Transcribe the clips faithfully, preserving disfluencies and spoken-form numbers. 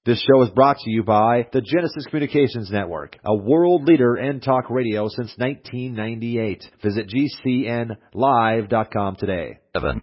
This show is brought to you by the Genesis Communications Network, a world leader in talk radio since nineteen ninety-eight. Visit G C N live dot com today. Seven.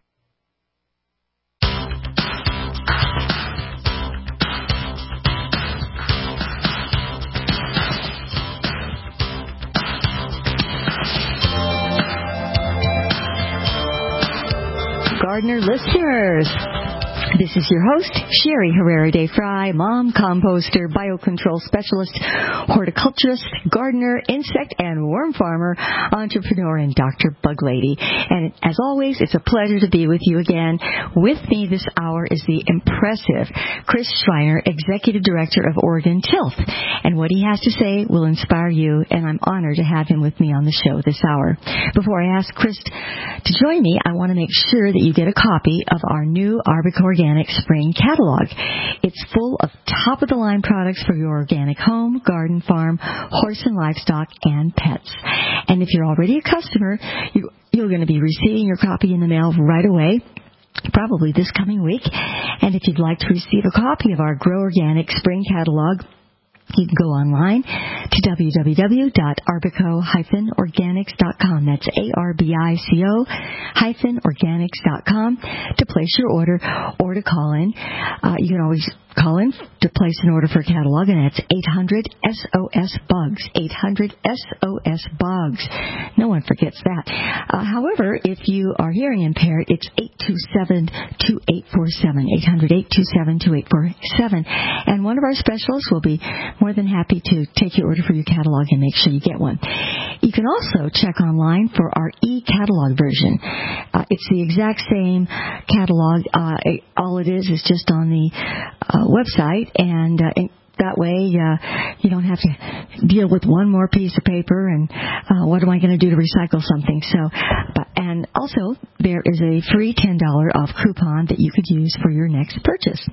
Gardner listeners, this is your host, Sherry Herrera de Fry, mom, composter, biocontrol specialist, horticulturist, gardener, insect and worm farmer, entrepreneur, and Doctor Bug Lady. And as always, it's a pleasure to be with you again. With me this hour is the impressive Chris Schreiner, Executive Director of Oregon Tilth. And what he has to say will inspire you, and I'm honored to have him with me on the show this hour. Before I ask Chris to join me, I want to make sure that you get a copy of our new Arbica Organic Spring Catalog. It's full of top-of-the-line products for your organic home, garden, farm, horse and livestock, and pets. And if you're already a customer, you, you're going to be receiving your copy in the mail right away, probably this coming week. And if you'd like to receive a copy of our Grow Organic Spring Catalog, you can go online to w w w dot arbico dash organics dot com. That's A R B I C O hyphen organics dot com to place your order or to call in. Uh, you can always call in to place an order for a catalog, and that's eight hundred S O S bugs. eight hundred S O S bugs. No one forgets that. Uh, however, if you are hearing impaired, it's eight two seven, two eight four seven. eight hundred, eight two seven, two eight four seven. And one of our specialists will be more than happy to take your order for your catalog and make sure you get one. You can also check online for our e-catalog version. Uh, it's the exact same catalog. Uh, it, all it is is just on the uh, website, and, uh, and that way uh, you don't have to deal with one more piece of paper and uh, what am I going to do to recycle something. So, but, and also there is a free ten dollars off coupon that you could use for your next purchase.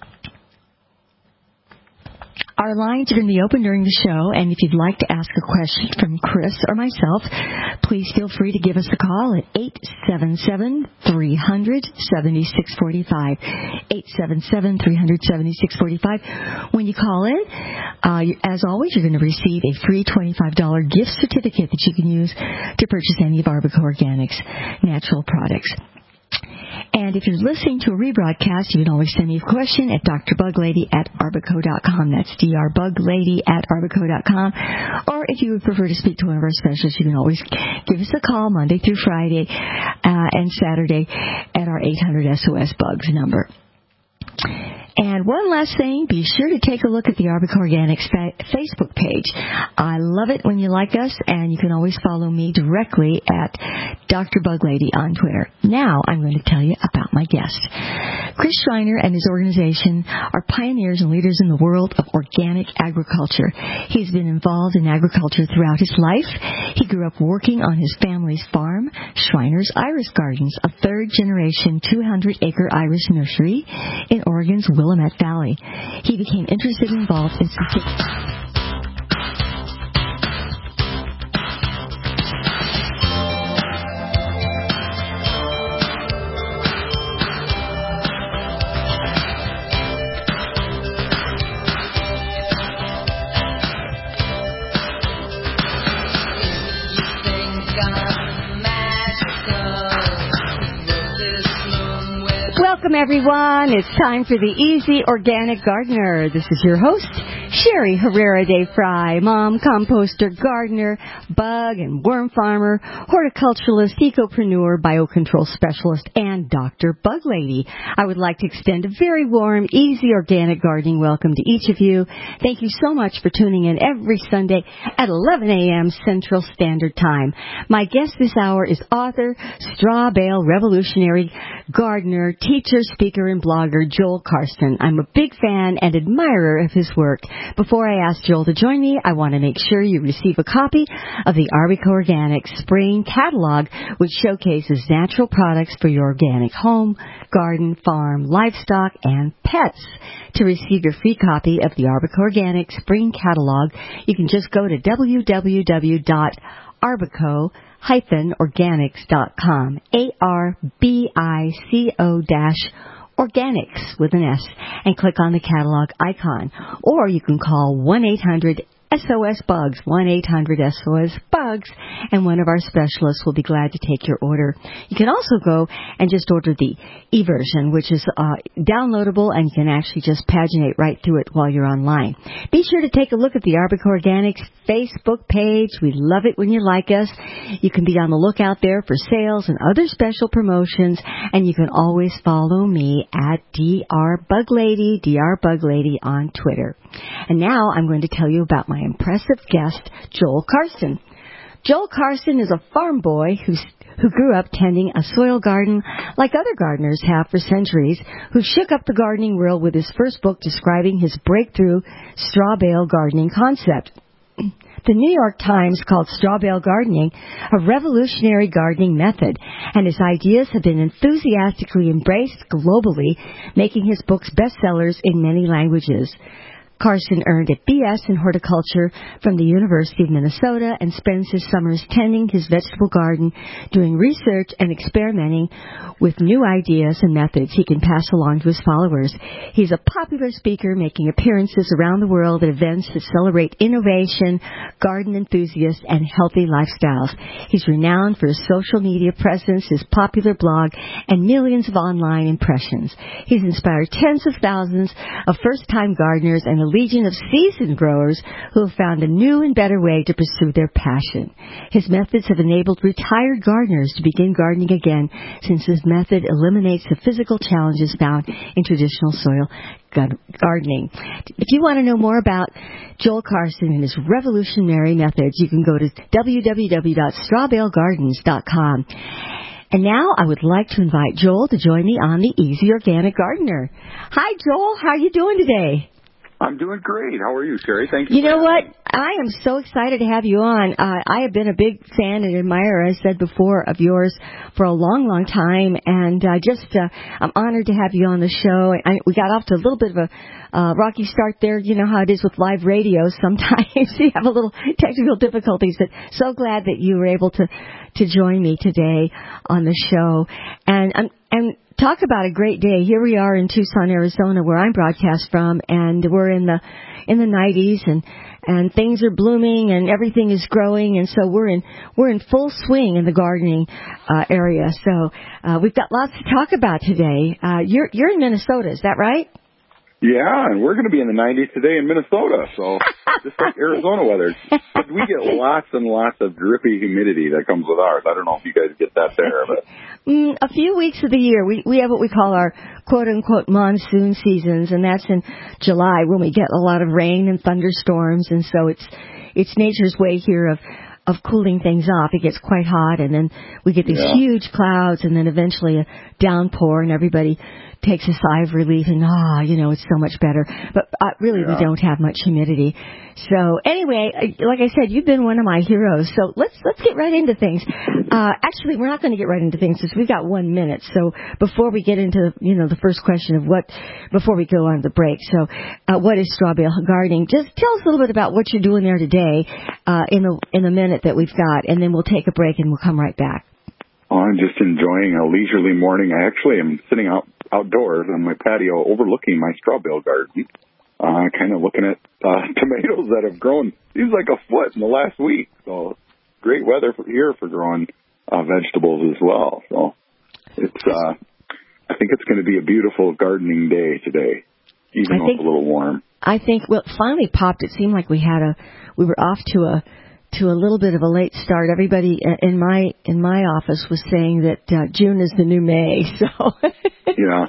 Our lines are going to be open during the show, and if you'd like to ask a question from Chris or myself, please feel free to give us a call at eight seven seven, three hundred, seven six four five. eight seven seven, three hundred, seven six four five. When you call in, uh, as always, you're going to receive a free twenty-five dollars gift certificate that you can use to purchase any of Arbica Organics natural products. And if you're listening to a rebroadcast, you can always send me a question at drbuglady at arbico dot com. That's drbuglady at arbico dot com. Or if you would prefer to speak to one of our specialists, you can always give us a call Monday through Friday uh, and Saturday at our eight hundred S O S bugs number. And one last thing, be sure to take a look at the Arbica Organics fa- Facebook page. I love it when you like us, and you can always follow me directly at Doctor Bug Lady on Twitter. Now I'm going to tell you about my guest. Chris Schreiner and his organization are pioneers and leaders in the world of organic agriculture. He's been involved in agriculture throughout his life. He grew up working on his family's farm, Schreiner's Iris Gardens, a third-generation two hundred acre iris nursery in Oregon's Willamette Valley. He became interested and involved in some... Welcome, everyone. It's time for the Easy Organic Gardener. This is your host, Sherry Herrera de Fry, mom, composter, gardener, bug and worm farmer, horticulturalist, ecopreneur, biocontrol specialist, and Doctor Bug Lady. I would like to extend a very warm, easy organic gardening welcome to each of you. Thank you so much for tuning in every Sunday at eleven a.m. Central Standard Time. My guest this hour is author, straw bale revolutionary, gardener, teacher, speaker, and blogger Joel Karsten. I'm a big fan and admirer of his work. Before I ask Joel to join me, I want to make sure you receive a copy of the Arbica Organic Spring Catalog, which showcases natural products for your organic home, garden, farm, livestock, and pets. To receive your free copy of the Arbica Organic Spring Catalog, you can just go to w w w dot arbico dash organics dot com. A R B I C O dash Organics with an S and click on the catalog icon. Or you can call one eight hundred S O S Bugs, one eight hundred S O S Bugs, and one of our specialists will be glad to take your order. You can also go and just order the e-version, which is uh, downloadable, and you can actually just paginate right through it while you're online. Be sure to take a look at the Arbica Organics Facebook page. We love it when you like us. You can be on the lookout there for sales and other special promotions, and you can always follow me at D R Bug Lady, D R Bug Lady on Twitter. And now I'm going to tell you about my impressive guest, Joel Carson. Joel Carson is a farm boy who's, who grew up tending a soil garden like other gardeners have for centuries, who shook up the gardening world with his first book describing his breakthrough straw bale gardening concept. The New York Times called straw bale gardening a revolutionary gardening method, and his ideas have been enthusiastically embraced globally, making his books bestsellers in many languages. Carson earned a B S in horticulture from the University of Minnesota and spends his summers tending his vegetable garden, doing research and experimenting with new ideas and methods he can pass along to his followers. He's a popular speaker, making appearances around the world at events that celebrate innovation, garden enthusiasts, and healthy lifestyles. He's renowned for his social media presence, his popular blog, and millions of online impressions. He's inspired tens of thousands of first-time gardeners and a legion of seasoned growers who have found a new and better way to pursue their passion. His methods have enabled retired gardeners to begin gardening again, since his method eliminates the physical challenges found in traditional soil gardening. If you want to know more about Joel Carson and his revolutionary methods, you can go to w w w dot straw bale gardens dot com. And now I would like to invite Joel to join me on the Easy Organic Gardener. Hi, Joel. How are you doing today? I'm doing great. How are you, Sherry? Thank you. You know what? I am so excited to have you on. Uh, I have been a big fan and admirer, as I said before, of yours for a long, long time, and uh, just uh, I'm honored to have you on the show. I, we got off to a little bit of a uh, rocky start there. You know how it is with live radio. Sometimes you have a little technical difficulties, but so glad that you were able to to join me today on the show. And um, and. Talk about a great day. Here we are in Tucson, Arizona, where I'm broadcast from, and we're in the in the nineties, and and things are blooming, and everything is growing, and so we're in we're in full swing in the gardening uh, area. So uh, we've got lots to talk about today. Uh, you're you're in Minnesota, is that right? Yeah, and we're going to be in the nineties today in Minnesota, so just like Arizona weather. But we get lots and lots of drippy humidity that comes with ours. I don't know if you guys get that there, but mm, a few weeks of the year we we have what we call our quote unquote monsoon seasons, and that's in July when we get a lot of rain and thunderstorms, and so it's it's nature's way here of of cooling things off. It gets quite hot, and then we get these yeah. huge clouds, and then eventually a downpour, and everybody takes a sigh of relief, and ah, you know, it's so much better. But uh, really, yeah. we don't have much humidity. So anyway, like I said, you've been one of my heroes. So let's let's get right into things. Uh, actually, we're not going to get right into things because we've got one minute. So before we get into, you know, the first question of what, before we go on the break, so uh, what is straw bale gardening? Just tell us a little bit about what you're doing there today uh, in the in the minute that we've got, and then we'll take a break and we'll come right back. Oh, I'm just enjoying a leisurely morning. I actually am sitting out outdoors on my patio overlooking my straw bale garden, uh, kind of looking at uh, tomatoes that have grown, seems like a foot in the last week. So great weather for here for growing uh, vegetables as well. So it's, uh, I think it's going to be a beautiful gardening day today, even I though think, it's a little warm. I think, well, it finally popped. It seemed like we had a, we were off to a, to a little bit of a late start. Everybody in my in my office was saying that uh, June is the new May. So yeah,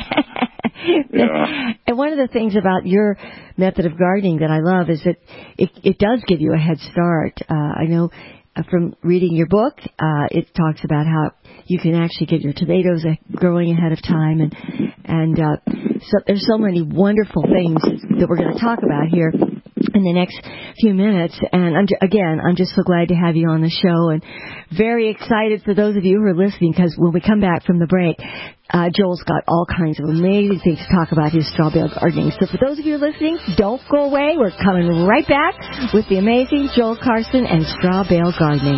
yeah. And one of the things about your method of gardening that I love is that it it does give you a head start. Uh, I know from reading your book, uh, it talks about how you can actually get your tomatoes growing ahead of time, and and uh, so there's so many wonderful things that we're going to talk about here in the next few minutes. And I'm, again, I'm just so glad to have you on the show, and very excited for those of you who are listening, because when we come back from the break, uh, Joel's got all kinds of amazing things to talk about his straw bale gardening. So for those of you listening, don't go away. We're coming right back with the amazing Joel Carson and straw bale gardening.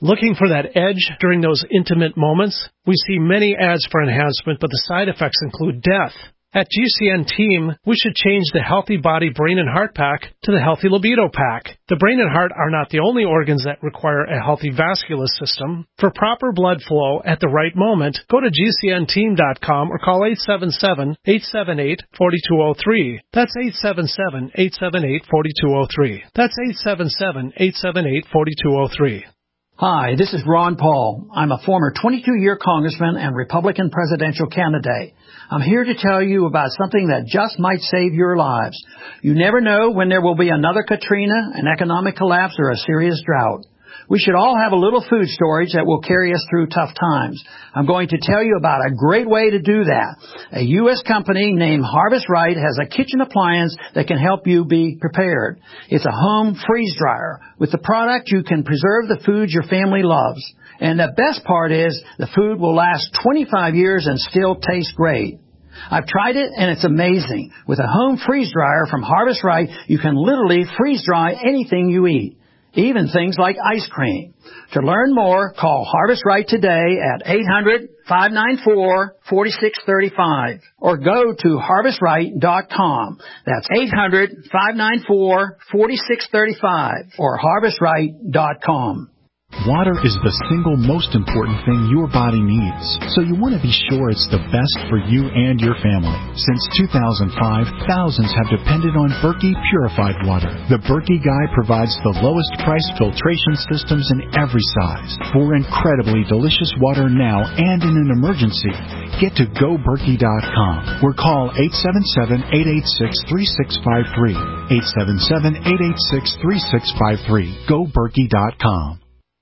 Looking for that edge during those intimate moments? We see many ads for enhancement, but the side effects include death. At G C N Team, we should change the Healthy Body Brain and Heart Pack to the Healthy Libido Pack. The brain and heart are not the only organs that require a healthy vascular system. For proper blood flow at the right moment, go to G C N team dot com or call eight seven seven, eight seven eight, four two zero three. That's eight seven seven, eight seven eight, four two zero three. That's eight seven seven, eight seven eight, four two zero three. Hi, this is Ron Paul. I'm a former twenty-two-year congressman and Republican presidential candidate. I'm here to tell you about something that just might save your lives. You never know when there will be another Katrina, an economic collapse, or a serious drought. We should all have a little food storage that will carry us through tough times. I'm going to tell you about a great way to do that. A U S company named Harvest Right has a kitchen appliance that can help you be prepared. It's a home freeze dryer. With the product, you can preserve the food your family loves. And the best part is the food will last twenty-five years and still taste great. I've tried it, and it's amazing. With a home freeze dryer from Harvest Right, you can literally freeze dry anything you eat, even things like ice cream. To learn more, call Harvest Right today at eight hundred, five nine four, four six three five or go to harvest right dot com. That's eight hundred, five nine four, four six three five or harvest right dot com. Water is the single most important thing your body needs, so you want to be sure it's the best for you and your family. Since two thousand five, thousands have depended on Berkey purified water. The Berkey Guy provides the lowest price filtration systems in every size. For incredibly delicious water now and in an emergency, get to go berkey dot com or call eight seven seven, eight eight six, three six five three. eight seven seven, eight eight six, three six five three. go berkey dot com.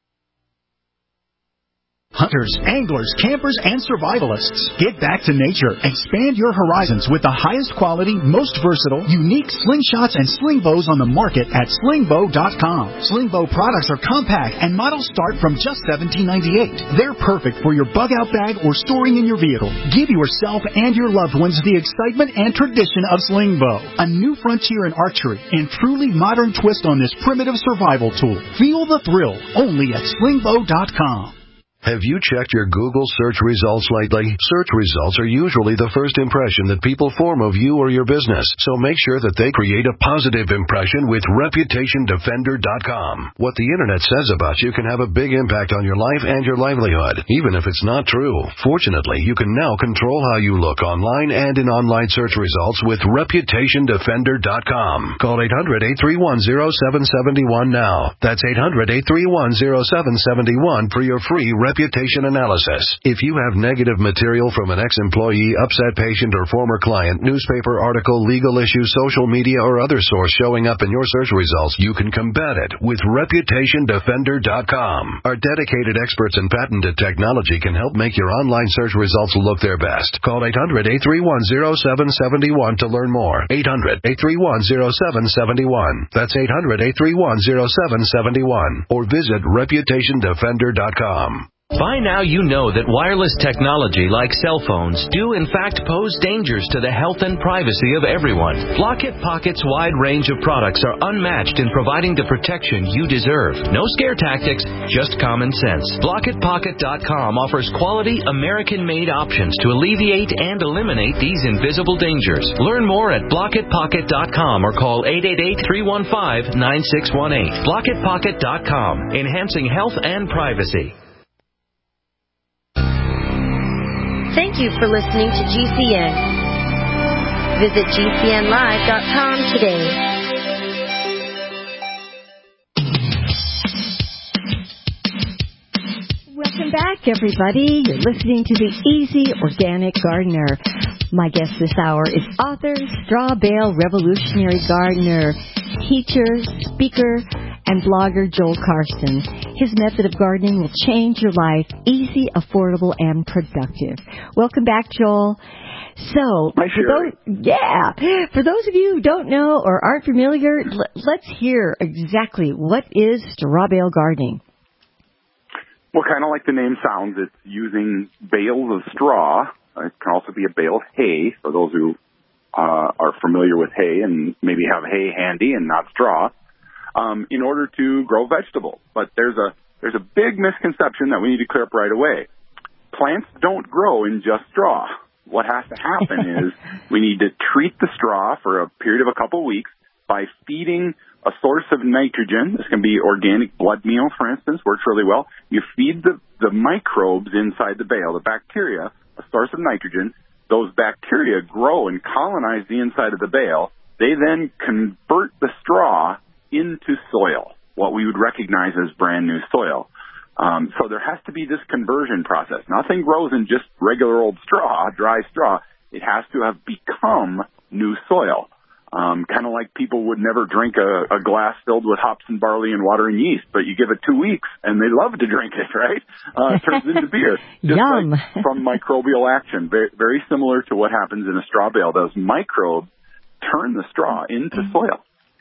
Hunters, anglers, campers, and survivalists, get back to nature. Expand your horizons with the highest quality, most versatile, unique slingshots and sling bows on the market at sling bow dot com. Sling bow products are compact and models start from just seventeen ninety-eight. They're perfect for your bug-out bag or storing in your vehicle. Give yourself and your loved ones the excitement and tradition of sling bow. A new frontier in archery and truly modern twist on this primitive survival tool. Feel the thrill only at sling bow dot com. Have you checked your Google search results lately? Search results are usually the first impression that people form of you or your business, so make sure that they create a positive impression with reputation defender dot com. What the Internet says about you can have a big impact on your life and your livelihood, even if it's not true. Fortunately, you can now control how you look online and in online search results with reputation defender dot com. Call eight hundred, eight three one, zero seven seven one now. That's eight hundred, eight three one, zero seven seven one for your free reputation analysis. If you have negative material from an ex-employee, upset patient, or former client, newspaper article, legal issue, social media, or other source showing up in your search results, you can combat it with reputation defender dot com. Our dedicated experts in patented technology can help make your online search results look their best. Call eight hundred, eight three one, zero seven seven one to learn more. eight hundred, eight three one, zero seven seven one. That's eight hundred, eight three one, zero seven seven one. Or visit reputation defender dot com. By now you know that wireless technology like cell phones do in fact pose dangers to the health and privacy of everyone. Blockit Pocket's wide range of products are unmatched in providing the protection you deserve. No scare tactics, just common sense. Blockit Pocket dot com offers quality American-made options to alleviate and eliminate these invisible dangers. Learn more at Blockit Pocket dot com or call eight eight eight, three one five, nine six one eight. Blockit Pocket dot com, enhancing health and privacy. Thank you for listening to G C N. Visit G C N live dot com today. Welcome back, everybody. You're listening to the Easy Organic Gardener. My guest this hour is author, straw bale revolutionary gardener, teacher, speaker, and blogger Joel Carsten. His method of gardening will change your life, easy, affordable, and productive. Welcome back, Joel. So, Hi, for those, yeah, for those of you who don't know or aren't familiar, l- let's hear exactly what is straw bale gardening. Well, kind of like the name sounds, it's using bales of straw. It can also be a bale of hay, for those who uh, are familiar with hay and maybe have hay handy and not straw. Um, in order to grow vegetables. But there's a there's a big misconception that we need to clear up right away. Plants don't grow in just straw. What has to happen is we need to treat the straw for a period of a couple of weeks by feeding a source of nitrogen. This can be organic blood meal, for instance, works really well. You feed the, the microbes inside the bale, the bacteria, a source of nitrogen. Those bacteria grow and colonize the inside of the bale. They then convert the straw into soil, what we would recognize as brand new soil. Um, so there has to be this conversion process. Nothing grows in just regular old straw, dry straw. It has to have become new soil. Um, kind of like people would never drink a, a glass filled with hops and barley and water and yeast, but you give it two weeks and they love to drink it, right? Uh, it turns into beer. Just Yum. Like from microbial action. Very, very similar to what happens in a straw bale. Those microbes turn the straw into soil.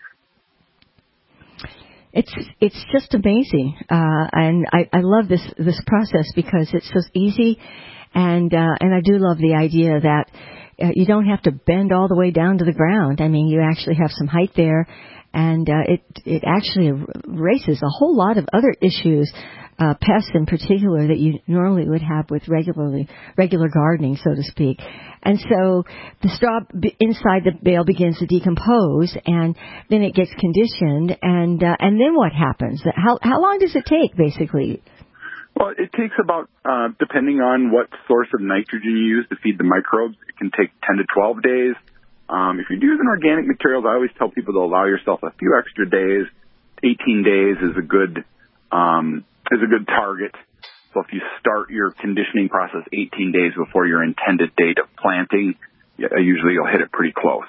It's it's just amazing, uh, and I, I love this this process because it's so easy, and uh, and I do love the idea that uh, you don't have to bend all the way down to the ground. I mean, you actually have some height there, and uh, it it actually erases a whole lot of other issues, uh, pests in particular, that you normally would have with regularly regular gardening, so to speak. And so the straw inside the bale begins to decompose, and then it gets conditioned, and uh, and then what happens? How how long does it take, basically? Well, it takes about, uh, depending on what source of nitrogen you use to feed the microbes, it can take ten to twelve days. Um, if you're using organic materials, I always tell people to allow yourself a few extra days. eighteen days is a good um, is a good target. So if you start your conditioning process eighteen days before your intended date of planting, usually you'll hit it pretty close.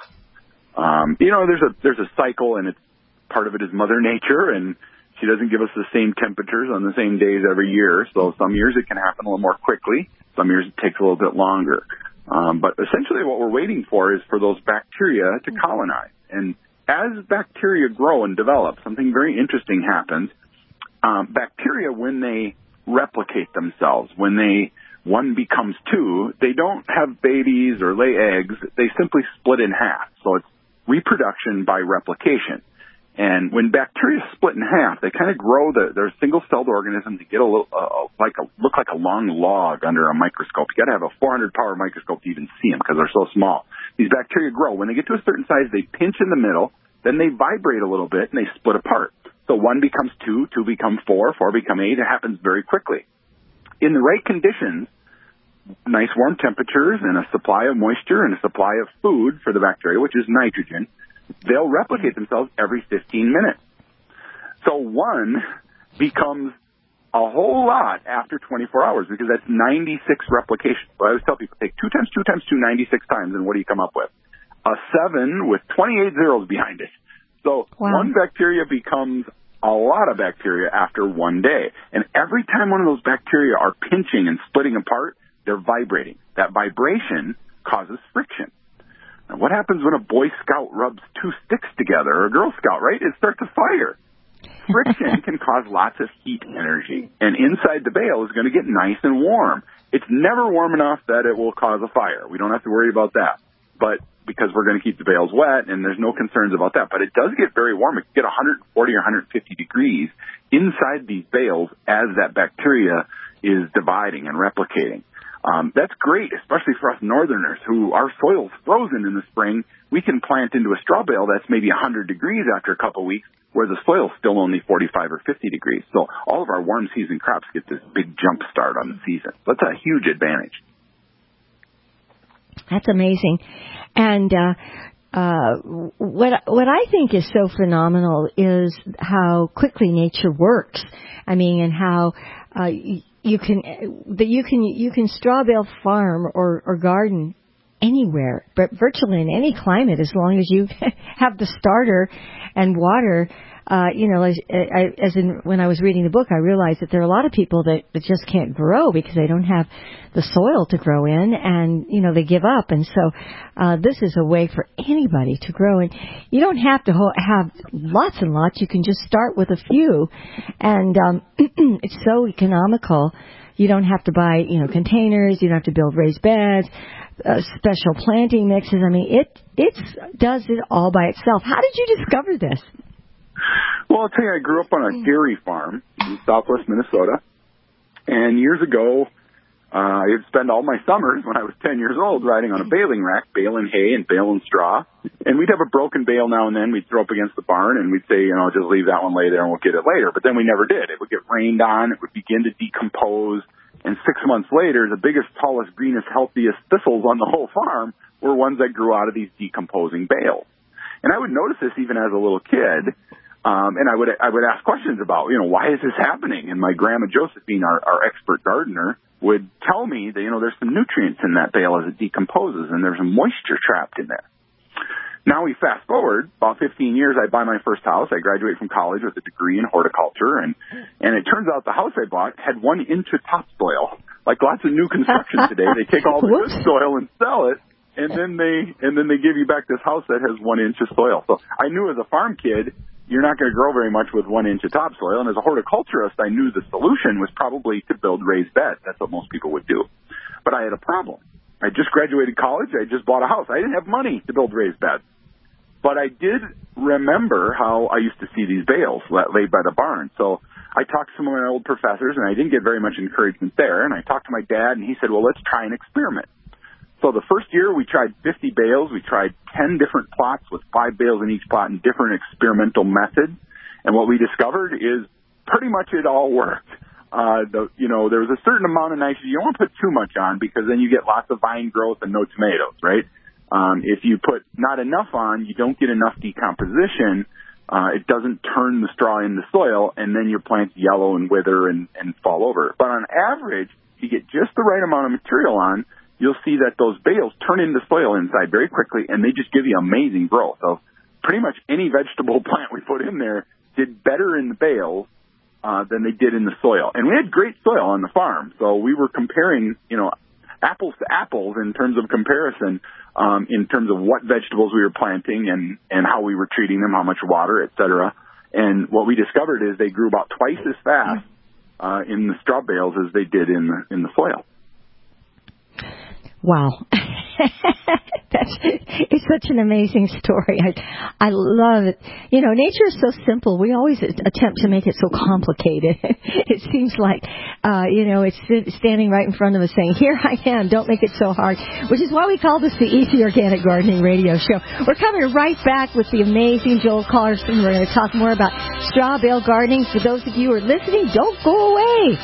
Um, you know, there's a there's a cycle, and it's part of it is Mother Nature, and she doesn't give us the same temperatures on the same days every year. So some years it can happen a little more quickly. Some years it takes a little bit longer. Um, but essentially what we're waiting for is for those bacteria to colonize. And as bacteria grow and develop, something very interesting happens. Um, bacteria, when they replicate themselves, when they one becomes two, they don't have babies or lay eggs. They simply split in half. So it's reproduction by replication. And when bacteria split in half, they kind of grow. The, they're single-celled organisms. They get a little uh, like a look like a long log under a microscope. You got to have a four hundred power microscope to even see them because they're so small. These bacteria grow. When they get to a certain size, they pinch in the middle. Then they vibrate a little bit and they split apart. So one becomes two, two become four, four become eight. It happens very quickly. In the right conditions, nice warm temperatures and a supply of moisture and a supply of food for the bacteria, which is nitrogen, they'll replicate themselves every fifteen minutes. So one becomes a whole lot after twenty-four hours because that's ninety-six replications. So I always tell people, take two times two times two, ninety-six times, and what do you come up with? A seven with twenty-eight zeros behind it. So wow. One bacteria becomes a lot of bacteria after one day. And every time one of those bacteria are pinching and splitting apart, they're vibrating. That vibration causes friction. Now, what happens when a Boy Scout rubs two sticks together, or a Girl Scout, right? It starts a fire. Friction can cause lots of heat energy. And inside the bale is going to get nice and warm. It's never warm enough that it will cause a fire. We don't have to worry about that. But because we're going to keep the bales wet, and there's no concerns about that. But it does get very warm. It can get one hundred forty or one hundred fifty degrees inside these bales as that bacteria is dividing and replicating. Um, that's great, especially for us northerners who our soil's frozen in the spring. We can plant into a straw bale that's maybe one hundred degrees after a couple of weeks, where the soil's still only forty-five or fifty degrees. So all of our warm season crops get this big jump start on the season. That's a huge advantage. That's amazing. And uh, uh, what what I think is so phenomenal is how quickly nature works. I mean, and how uh, you can that you can you can straw bale farm or, or garden anywhere, but virtually in any climate, as long as you have the starter and water. Uh, you know, as, as in when I was reading the book, I realized that there are a lot of people that, that just can't grow because they don't have the soil to grow in, and, you know, they give up. And so uh, this is a way for anybody to grow. And you don't have to ho- have lots and lots. You can just start with a few. And um, it's so economical. You don't have to buy, you know, containers. You don't have to build raised beds, uh, special planting mixes. I mean, it it's does it all by itself. How did you discover this? Well, I'll tell you, I grew up on a dairy farm, in southwest Minnesota. And years ago, uh, I'd spend all my summers when I was ten years old riding on a baling rack, baling hay and baling straw. And we'd have a broken bale now and then. We'd throw up against the barn and we'd say, you know, just leave that one lay there and we'll get it later. But then we never did. It would get rained on. It would begin to decompose. And six months later, the biggest, tallest, greenest, healthiest thistles on the whole farm were ones that grew out of these decomposing bales. And I would notice this even as a little kid. Um, and I would I would ask questions about, you know, why is this happening? And my grandma Josephine, our, our expert gardener, would tell me that, you know, there's some nutrients in that bale as it decomposes, and there's some moisture trapped in there. Now we fast forward about fifteen years. I buy my first house. I graduate from college with a degree in horticulture, and and it turns out the house I bought had one inch of topsoil. Like lots of new construction today, they take all the good soil and sell it, and then they and then they give you back this house that has one inch of soil. So I knew as a farm kid, you're not going to grow very much with one inch of topsoil. And as a horticulturist, I knew the solution was probably to build raised beds. That's what most people would do. But I had a problem. I just graduated college. I just bought a house. I didn't have money to build raised beds. But I did remember how I used to see these bales laid by the barn. So I talked to some of my old professors, and I didn't get very much encouragement there. And I talked to my dad, and he said, well, let's try an experiment. So the first year we tried fifty bales. We tried ten different plots with five bales in each plot and different experimental methods. And what we discovered is pretty much it all worked. Uh, the, you know, there was a certain amount of nitrogen. You don't want to put too much on because then you get lots of vine growth and no tomatoes, right? Um, if you put not enough on, you don't get enough decomposition. Uh, it doesn't turn the straw into soil, and then your plants yellow and wither and, and fall over. But on average, if you get just the right amount of material on, you'll see that those bales turn into soil inside very quickly, and they just give you amazing growth. So pretty much any vegetable plant we put in there did better in the bales uh, than they did in the soil. And we had great soil on the farm, so we were comparing, you know, apples to apples in terms of comparison, um, in terms of what vegetables we were planting and, and how we were treating them, how much water, et cetera. And what we discovered is they grew about twice as fast uh, in the straw bales as they did in the, in the soil. Wow. That's, it's such an amazing story. I, I love it. You know, nature is so simple. We always attempt to make it so complicated. It seems like, uh, you know, it's standing right in front of us saying, here I am, don't make it so hard, which is why we call this the Easy Organic Gardening Radio Show. We're coming right back with the amazing Joel Carson. We're going to talk more about straw bale gardening. For those of you who are listening, don't go away.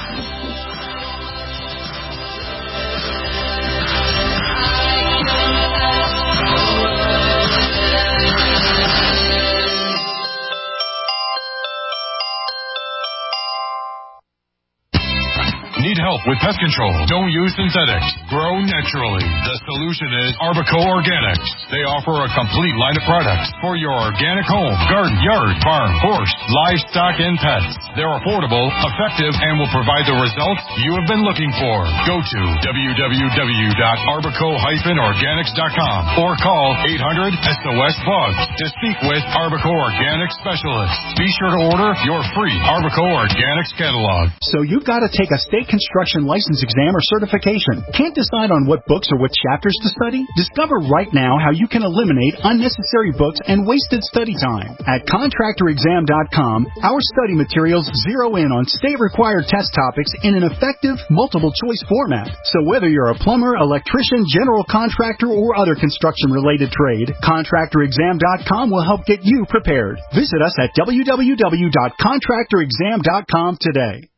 Need help with pest control? Don't use synthetics. Grow naturally. The solution is Arbico Organics. They offer a complete line of products for your organic home, garden, yard, farm, horse, livestock, and pets. They're affordable, effective, and will provide the results you have been looking for. Go to w w w dot arbico dash organics dot com or call eight hundred S O S bug to speak with Arbico Organics specialists. Be sure to order your free Arbico Organics catalog. So you've got to take a state construction license exam or certification. Can't decide on what books or what chapters to study? Discover right now how you can eliminate unnecessary books and wasted study time. At contractor exam dot com, our study materials zero in on state-required test topics in an effective, multiple-choice format. So whether you're a plumber, electrician, general contractor, or other construction-related trade, contractor exam dot com will help get you prepared. Visit us at w w w dot contractor exam dot com today.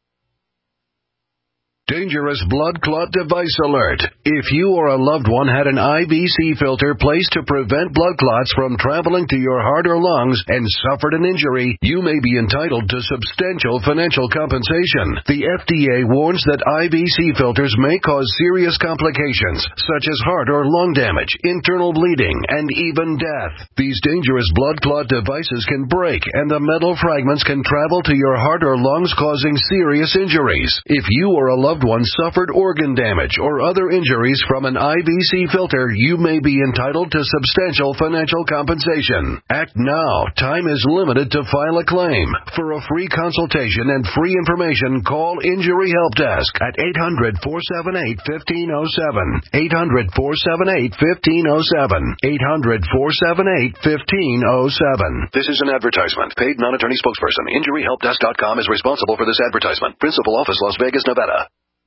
Dangerous blood clot device alert. If you or a loved one had an I V C filter placed to prevent blood clots from traveling to your heart or lungs and suffered an injury, you may be entitled to substantial financial compensation. The F D A warns that I V C filters may cause serious complications, such as heart or lung damage, internal bleeding, and even death. These dangerous blood clot devices can break, and the metal fragments can travel to your heart or lungs, causing serious injuries. If you or a loved loved one suffered organ damage or other injuries from an I V C filter, you may be entitled to substantial financial compensation. Act now. Time is limited to file a claim. For a free consultation and free information, call Injury Help Desk at eight hundred, four seven eight, one five zero seven. eight hundred, four seven eight, one five zero seven. eight hundred, four seven eight, one five zero seven. This is an advertisement. Paid non-attorney spokesperson. Injury Help Desk dot com is responsible for this advertisement. Principal office, Las Vegas, Nevada.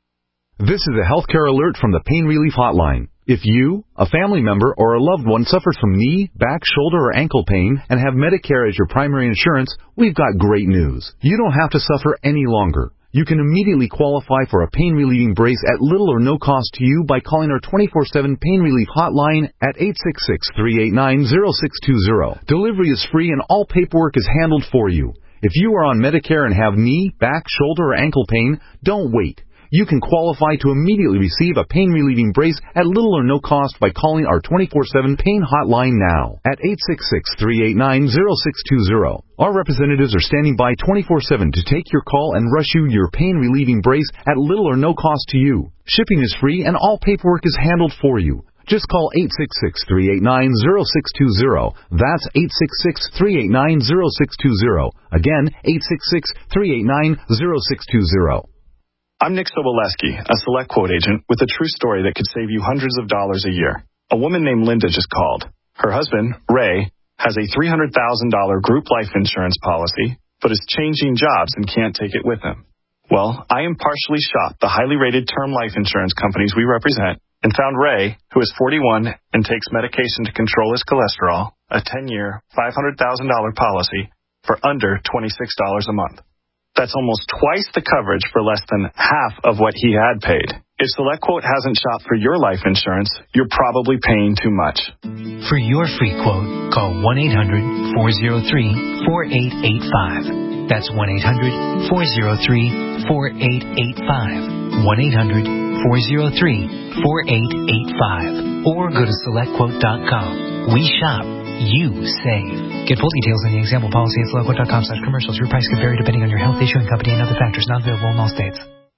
This is a healthcare alert from the Pain Relief Hotline. If you, a family member, or a loved one suffers from knee, back, shoulder, or ankle pain and have Medicare as your primary insurance, we've got great news. You don't have to suffer any longer. You can immediately qualify for a pain-relieving brace at little or no cost to you by calling our twenty-four seven Pain Relief Hotline at eight six six, three eight nine, zero six two zero. Delivery is free and all paperwork is handled for you. If you are on Medicare and have knee, back, shoulder, or ankle pain, don't wait. You can qualify to immediately receive a pain-relieving brace at little or no cost by calling our twenty-four seven Pain Hotline now at eight six six, three eight nine, zero six two zero. Our representatives are standing by twenty-four seven to take your call and rush you your pain-relieving brace at little or no cost to you. Shipping is free and all paperwork is handled for you. Just call eight six six, three eight nine, zero six two zero. That's eight six six, three eight nine, zero six two zero. Again, eight six six, three eight nine, zero six two zero. I'm Nick Soboleski, a Select Quote agent with a true story that could save you hundreds of dollars a year. A woman named Linda just called. Her husband, Ray, has a three hundred thousand dollars group life insurance policy, but is changing jobs and can't take it with him. Well, I impartially shopped the highly rated term life insurance companies we represent and found Ray, who is forty-one and takes medication to control his cholesterol, a ten-year, five hundred thousand dollars policy for under twenty-six dollars a month. That's almost twice the coverage for less than half of what he had paid. If SelectQuote hasn't shopped for your life insurance, you're probably paying too much. For your free quote, call one eight hundred, four oh three, four eight eight five. That's one eight hundred, four oh three, four eight eight five. one eight hundred, four oh three, four eight eight five. Or go to select quote dot com. We shop. You save. Get full details on the example policy at select quote dot com slash commercials. Your price can vary depending on your health, issuing company, and other factors. Not available in all states.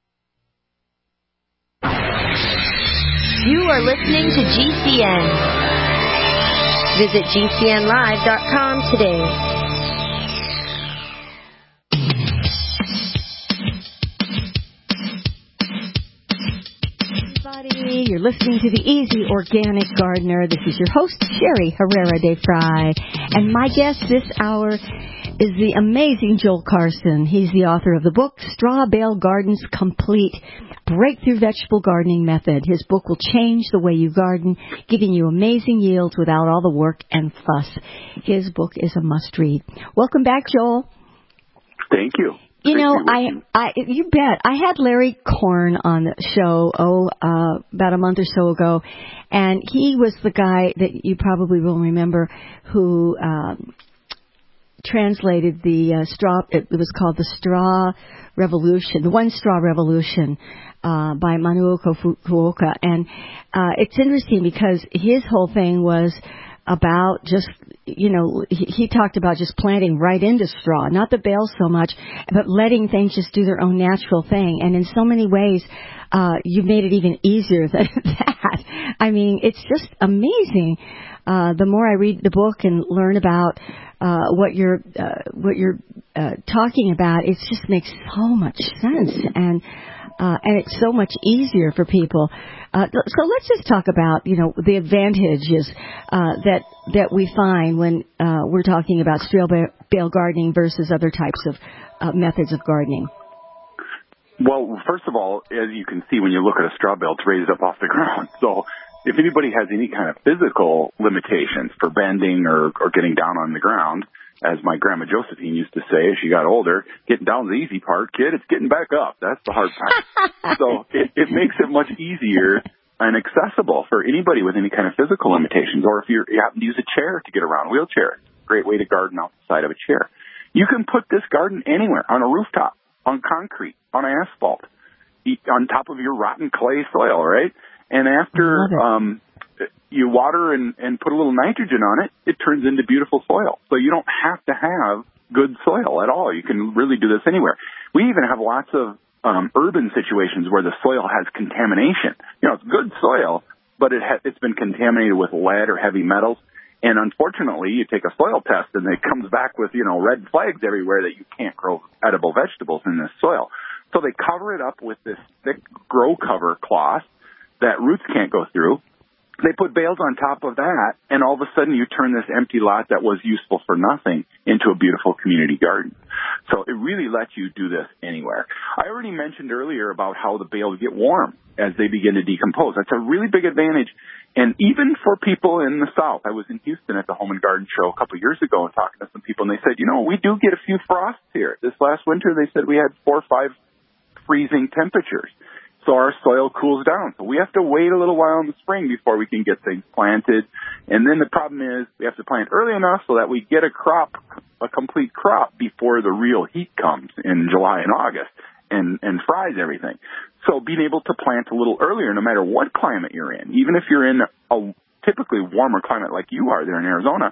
You are listening to G C N. Visit G C N live dot com today. You're listening to the Easy Organic Gardener. This is your host, Sherry Herrera de Fry. And my guest this hour is the amazing Joel Carson. He's the author of the book, Straw Bale Gardens Complete Breakthrough Vegetable Gardening Method. His book will change the way you garden, giving you amazing yields without all the work and fuss. His book is a must-read. Welcome back, Joel. Thank you. You know, I, I, you bet. I had Larry Korn on the show, oh, uh, about a month or so ago, and he was the guy that you probably will remember who, um, translated the uh, straw, it was called the Straw Revolution, the One Straw Revolution, uh, by Manuoko Fukuoka. And, uh, it's interesting because his whole thing was about just, you know, he, he talked about just planting right into straw, not the bales so much, but letting things just do their own natural thing. And in so many ways, uh, you've made it even easier than that. I mean, it's just amazing. Uh, the more I read the book and learn about, uh, what you're, uh, what you're, uh, talking about, it just makes so much sense. And, Uh, and it's so much easier for people. Uh, so let's just talk about, you know, the advantages uh, that that we find when uh, we're talking about straw bale gardening versus other types of uh, methods of gardening. Well, first of all, as you can see when you look at a straw bale, it's raised up off the ground. So if anybody has any kind of physical limitations for bending or, or getting down on the ground, as my grandma Josephine used to say as she got older, getting down's the easy part, kid. It's getting back up. That's the hard part. So it, it makes it much easier and accessible for anybody with any kind of physical limitations. Or if you're, you happen to use a chair to get around, a wheelchair, great way to garden outside of a chair. You can put this garden anywhere, on a rooftop, on concrete, on asphalt, on top of your rotten clay soil, right? And after um, you water and, and put a little nitrogen on it, it turns into beautiful soil. So you don't have to have good soil at all. You can really do this anywhere. We even have lots of um, urban situations where the soil has contamination. You know, it's good soil, but it ha- it's been contaminated with lead or heavy metals. And unfortunately, you take a soil test and it comes back with, you know, red flags everywhere that you can't grow edible vegetables in this soil. So they cover it up with this thick grow cover cloth that roots can't go through. They put bales on top of that, and all of a sudden you turn this empty lot that was useful for nothing into a beautiful community garden. So it really lets you do this anywhere. I already mentioned earlier about how the bales get warm as they begin to decompose. That's a really big advantage. And even for people in the South, I was in Houston at the Home and Garden Show a couple of years ago and talking to some people, and they said, you know, we do get a few frosts here. This last winter, they said we had four or five freezing temperatures. So our soil cools down. So we have to wait a little while in the spring before we can get things planted. And then the problem is we have to plant early enough so that we get a crop, a complete crop before the real heat comes in July and August and, and fries everything. So being able to plant a little earlier, no matter what climate you're in, even if you're in a typically warmer climate like you are there in Arizona,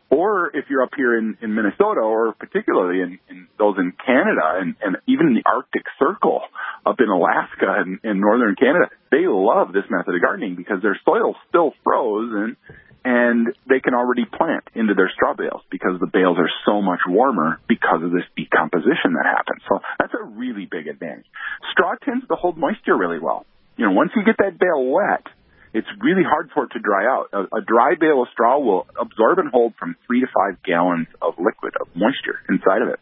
or if you're up here in, in Minnesota, or particularly in, in those in Canada and, and even in the Arctic Circle up in Alaska and, and northern Canada, they love this method of gardening because their soil's still frozen and they can already plant into their straw bales because the bales are so much warmer because of this decomposition that happens. So that's a really big advantage. Straw tends to hold moisture really well. You know, once you get that bale wet, it's really hard for it to dry out. A, a dry bale of straw will absorb and hold from three to five gallons of liquid, of moisture inside of it.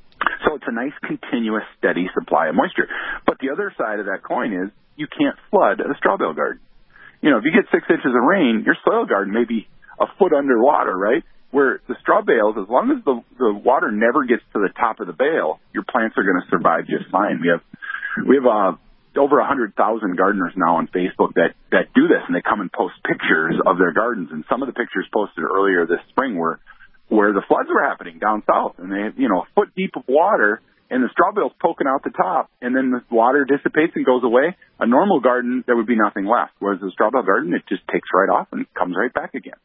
So it's a nice, continuous, steady supply of moisture. But the other side of that coin is you can't flood a straw bale garden. You know, if you get six inches of rain, your soil garden may be a foot underwater, right? Where the straw bales, as long as the, the water never gets to the top of the bale, your plants are going to survive just fine. We have, we have, uh, over one hundred thousand gardeners now on Facebook that, that do this, and they come and post pictures of their gardens. And some of the pictures posted earlier this spring were where the floods were happening down south. And they have, you know, a foot deep of water, and the straw bale's poking out the top, and then the water dissipates and goes away. A normal garden, there would be nothing left. Whereas the straw bale garden, it just takes right off and comes right back again.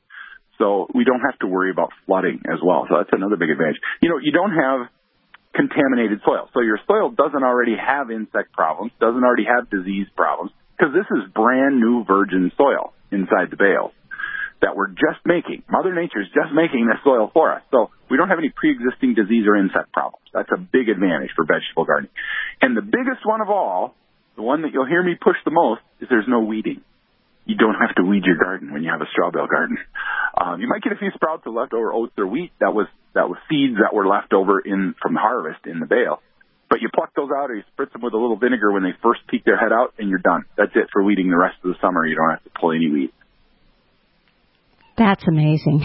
So we don't have to worry about flooding as well. So that's another big advantage. You know, you don't have contaminated soil. So your soil doesn't already have insect problems, doesn't already have disease problems, because this is brand new virgin soil inside the bales that we're just making. Mother Nature's just making this soil for us. So we don't have any pre-existing disease or insect problems. That's a big advantage for vegetable gardening. And the biggest one of all, the one that you'll hear me push the most, is there's no weeding. You don't have to weed your garden when you have a straw bale garden. Um, you might get a few sprouts of leftover oats or wheat. That was that was seeds that were left over in from the harvest in the bale. But you pluck those out or you spritz them with a little vinegar when they first peek their head out, and you're done. That's it for weeding the rest of the summer. You don't have to pull any weeds. That's amazing.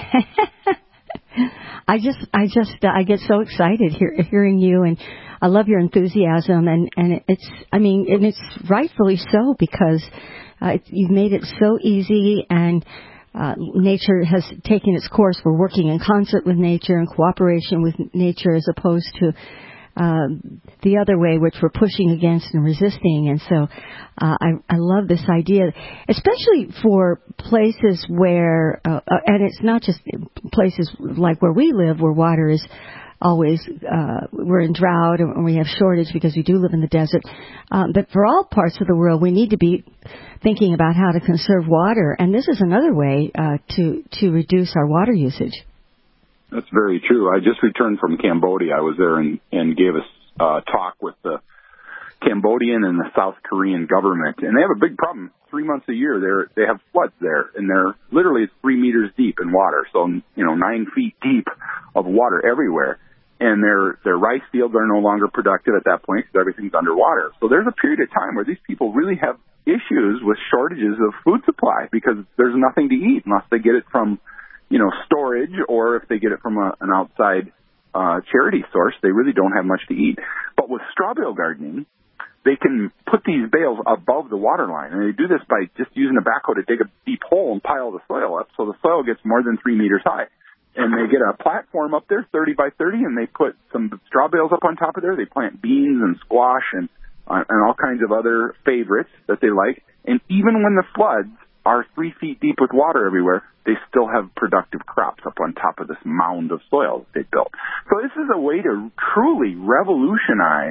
I just, I just, uh, I get so excited hear, hearing you, and I love your enthusiasm, and and it's, I mean, and it's rightfully so because uh, it's, you've made it so easy, and uh, nature has taken its course. We're working in concert with nature and cooperation with nature, as opposed to uh, the other way, which we're pushing against and resisting. And so, uh, I, I love this idea, especially for places where, uh, and it's not just places like where we live, where water is always, uh, we're in drought and we have shortage because we do live in the desert. Um, but for all parts of the world, we need to be thinking about how to conserve water. And this is another way, uh, to, to reduce our water usage. That's very true. I just returned from Cambodia. I was there and, and gave a uh, talk with the Cambodian and the South Korean government. And they have a big problem. Three months a year, they're, they have floods there. And they're literally three meters deep in water. So, you know, nine feet deep of water everywhere. And their, their rice fields are no longer productive at that point because everything's underwater. So there's a period of time where these people really have issues with shortages of food supply because there's nothing to eat unless they get it from, you know, storage, or if they get it from a, an outside uh, charity source, they really don't have much to eat. But with straw bale gardening, they can put these bales above the water line, and they do this by just using a backhoe to dig a deep hole and pile the soil up, so the soil gets more than three meters high. And they get a platform up there, thirty by thirty, and they put some straw bales up on top of there. They plant beans and squash and uh, and all kinds of other favorites that they like. And even when the floods are three feet deep with water everywhere, they still have productive crops up on top of this mound of soil that they built. So this is a way to truly revolutionize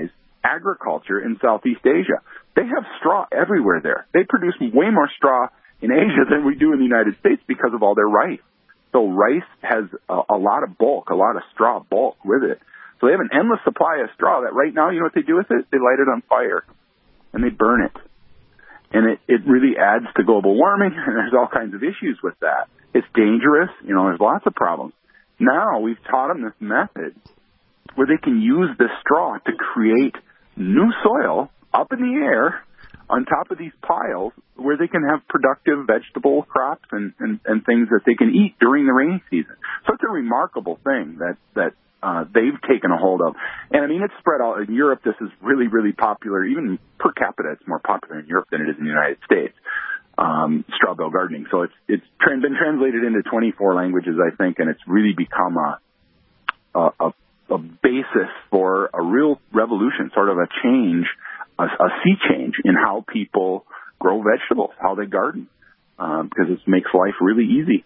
agriculture in Southeast Asia. They have straw everywhere there. They produce way more straw in Asia than we do in the United States because of all their rice. So rice has a, a lot of bulk, a lot of straw bulk with it. So they have an endless supply of straw that right now, you know what they do with it? They light it on fire and they burn it. And it, it really adds to global warming, and there's all kinds of issues with that. It's dangerous. You know, there's lots of problems. Now we've taught them this method where they can use this straw to create new soil up in the air on top of these piles where they can have productive vegetable crops and, and, and things that they can eat during the rainy season. So it's a remarkable thing that, that uh, they've taken a hold of. And, I mean, it's spread out. In Europe, this is really, really popular. Even per capita, it's more popular in Europe than it is in the United States, um, straw bale gardening. So it's it's tra- been translated into twenty-four languages, I think, and it's really become a, a, a, a basis for a real revolution, sort of a change, a, a sea change in how people grow vegetables, how they garden, um, because it makes life really easy.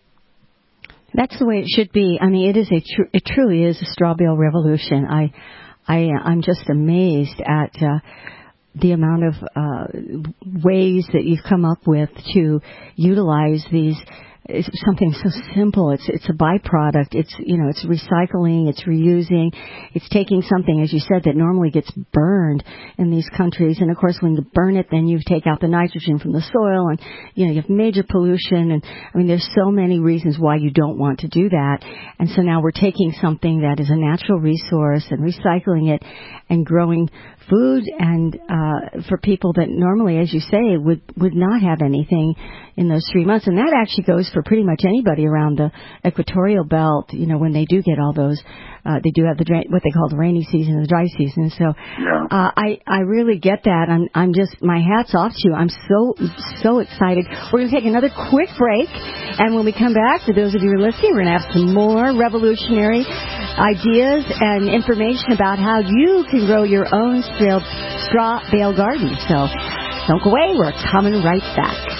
That's the way it should be. I mean, it is a tr- it truly is a straw bale revolution. I, I, I'm just amazed at uh, the amount of uh, ways that you've come up with to utilize these. It's something so simple. It's it's a byproduct. It's you know it's recycling. It's reusing. It's taking something, as you said, that normally gets burned in these countries. And of course, when you burn it, then you take out the nitrogen from the soil, and you know you have major pollution. And I mean, there's so many reasons why you don't want to do that. And so now we're taking something that is a natural resource and recycling it and growing food and uh, for people that normally, as you say, would would not have anything in those three months. And that actually goes for pretty much anybody around the equatorial belt, you know, when they do get all those, uh, they do have the dra- what they call the rainy season and the dry season. So yeah. uh, I, I really get that. I'm, I'm just, my hat's off to you. I'm so, so excited. We're going to take another quick break. And when we come back, for those of you who are listening, we're going to have some more revolutionary ideas and information about how you can grow your own straw bale garden. So don't go away. We're coming right back.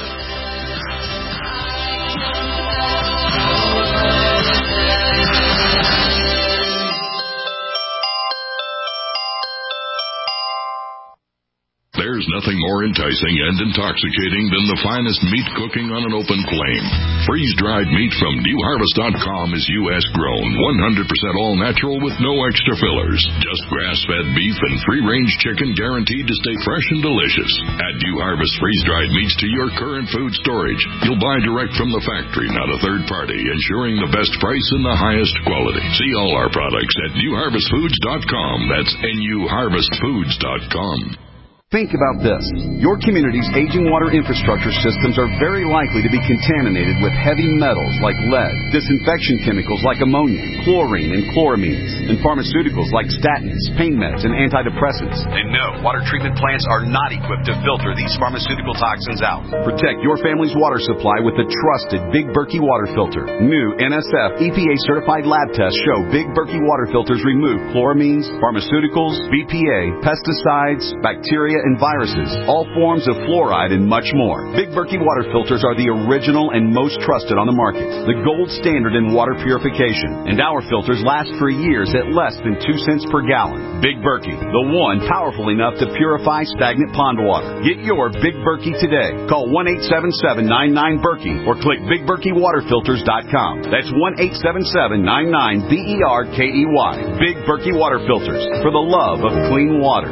There's nothing more enticing and intoxicating than the finest meat cooking on an open flame. Freeze-dried meat from new harvest dot com is U S grown, one hundred percent all natural with no extra fillers. Just grass-fed beef and free-range chicken guaranteed to stay fresh and delicious. Add New Harvest freeze-dried meats to your current food storage. You'll buy direct from the factory, not a third party, ensuring the best price and the highest quality. See all our products at new harvest foods dot com. That's N U harvest foods dot com. Think about this. Your community's aging water infrastructure systems are very likely to be contaminated with heavy metals like lead, disinfection chemicals like ammonia, chlorine, and chloramines, and pharmaceuticals like statins, pain meds, and antidepressants. And no, water treatment plants are not equipped to filter these pharmaceutical toxins out. Protect your family's water supply with the trusted Big Berkey water filter. New N S F E P A-certified lab tests show Big Berkey water filters remove chloramines, pharmaceuticals, B P A, pesticides, bacteria, and viruses, all forms of fluoride, and much more. Big Berkey water filters are the original and most trusted on the market, the gold standard in water purification, and our filters last for years at less than two cents per gallon. Big Berkey, the one powerful enough to purify stagnant pond water. Get your Big Berkey today. Call one eight seven seven, nine nine, Berkey or click big berkey water filters dot com. That's one eight seven seven, nine nine, B E R K E Y. Big Berkey water filters, for the love of clean water.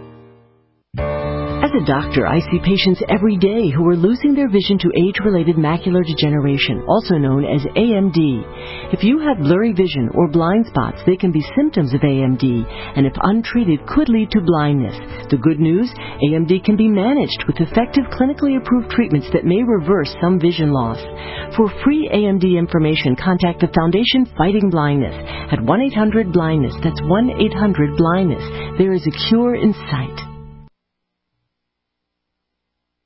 As a doctor, I see patients every day who are losing their vision to age-related macular degeneration, also known as A M D. If you have blurry vision or blind spots, they can be symptoms of A M D, and if untreated, could lead to blindness. The good news, A M D can be managed with effective clinically approved treatments that may reverse some vision loss. For free A M D information, contact the Foundation Fighting Blindness at one eight hundred blindness. That's one eight hundred blindness. There is a cure in sight.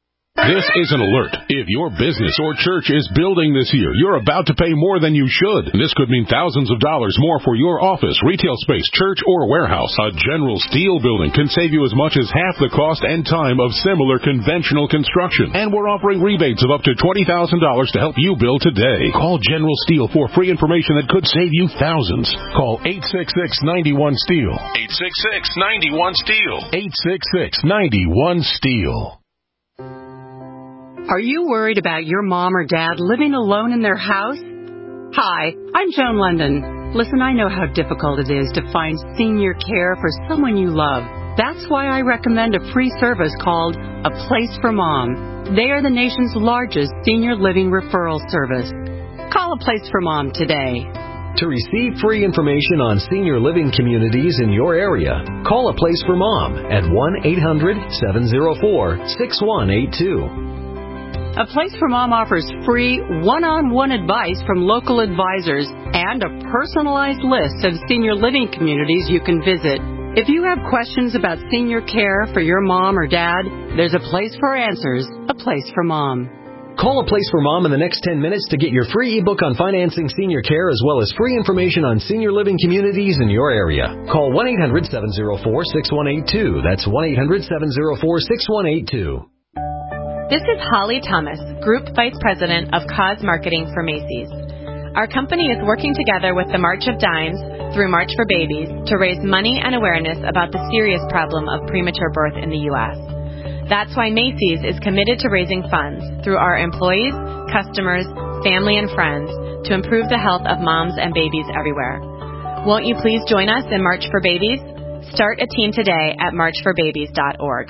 This is an alert. If your business or church is building this year, you're about to pay more than you should. This could mean thousands of dollars more for your office, retail space, church, or warehouse. A General Steel building can save you as much as half the cost and time of similar conventional construction. And we're offering rebates of up to twenty thousand dollars to help you build today. Call General Steel for free information that could save you thousands. Call eight six six, nine one, STEEL. eight six six, nine one, STEEL. eight six six, nine one, STEEL. Are you worried about your mom or dad living alone in their house? Hi, I'm Joan London. Listen, I know how difficult it is to find senior care for someone you love. That's why I recommend a free service called A Place for Mom. They are the nation's largest senior living referral service. Call A Place for Mom today. To receive free information on senior living communities in your area, call A Place for Mom at one eight hundred, seven oh four, six one eight two. A Place for Mom offers free one-on-one advice from local advisors and a personalized list of senior living communities you can visit. If you have questions about senior care for your mom or dad, there's a place for answers, A Place for Mom. Call A Place for Mom in the next ten minutes to get your free ebook on financing senior care as well as free information on senior living communities in your area. Call one eight hundred, seven oh four, six one eight two. That's one eight hundred, seven oh four, six one eight two. This is Holly Thomas, Group Vice President of Cause Marketing for Macy's. Our company is working together with the March of Dimes through March for Babies to raise money and awareness about the serious problem of premature birth in the U S. That's why Macy's is committed to raising funds through our employees, customers, family, and friends to improve the health of moms and babies everywhere. Won't you please join us in March for Babies? Start a team today at march for babies dot org.